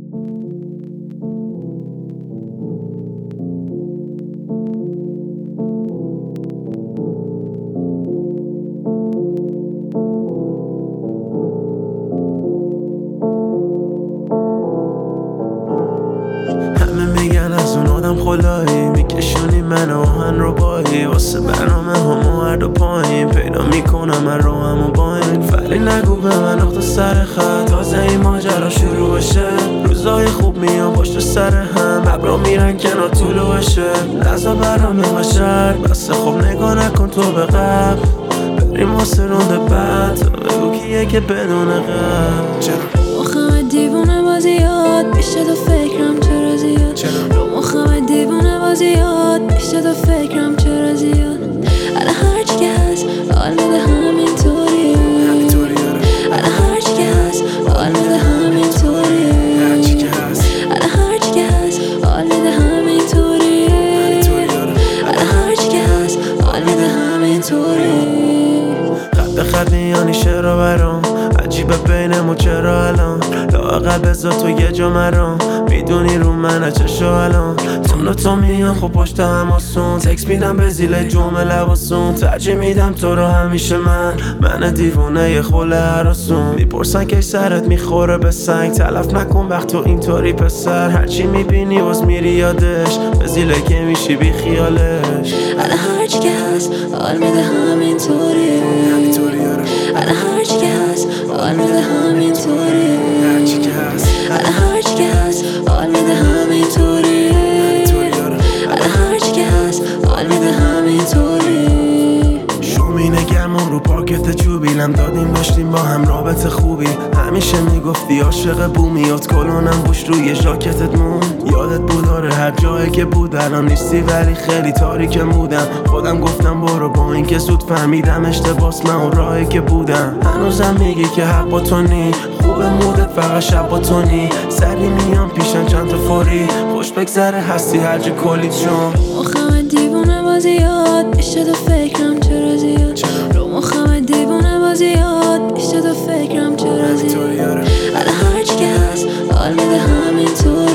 همه میگن از اون آدم خلایی، میکشونی من آهن رو بایی، واسه برنامه همو هر دو پایین پیدا میکنم من رو همو با این. ولی نگو به من اخت سر خط، تازه این ماجرا شروع بشه. روزای خوب میان پشت سر هم، ابرا میرن کنار طولو بشه. لحظه برام شهر بسه، خب نگاه نکن تو به قبل، بریم واسه رونده بعد. تو بگو کیه که بدون قبل. چرا مخم دیوونه بازیات میشه تو فکرم چرا زیاد، رو مخم دیوونه بازیات میشه تو فکرم چرا زیاد. الان هرچی که هست حال میده همینطوری، الان هرچی که هست حال میده همینطوری، الان هرچی که هست حال میده همینطوری، الان هرچی که هست حال میده همینطوری. خط به خط میانی شعرها برام، عجیبه بینمون چرا الان لااقل بذار تو یه جا مرام. میدونی رو منه چشو الان تو میان خب پشت هم آسون، تکس میدم به زیل جمله واسون، ترجیح میدم تو رو همیشه من دیوونه یه خله هراسون. میپرسن که سرت میخوره به سنگ، تلف نکن وقت تو اینطوری پسر، هرچی میبینی باز میری یادش، به زیله که میشی بی خیالش. الان هرچی که هست حال میده همینطوری، الان هرچی که هست حال میده همینطوری، الان هرچی که هست حال میده همینطوری، الان هرچی که هست حال میده همینطوری. شومینه گرمون رو پاکت چوبیلم دادیم، داشتیم با هم رابطه خوبی، همیشه میگفتی عاشق بومیات، کلونم بوش روی ژاکتت مون. یادت بود آره هر جایی که بود الان نیستی، ولی خیلی تاریکم بودم. خودم گفتم برو، با اینکه زود فهمیدم اشتباس من اون راهی که بودم. هنوزم میگی که حق با تو نی، خوبه مودت فقط شب با تو نی، سری میام پیشم چند تا فوری، خوش بگذره هستی هرجا کلیت شم. مخم دیوونه بازیات میشه تو فکرم چرا زیاد، رو مخم دیوونه بازیات میشه تو فکرم چرا زیاد. الان هرچی که هست حال میده همینطور،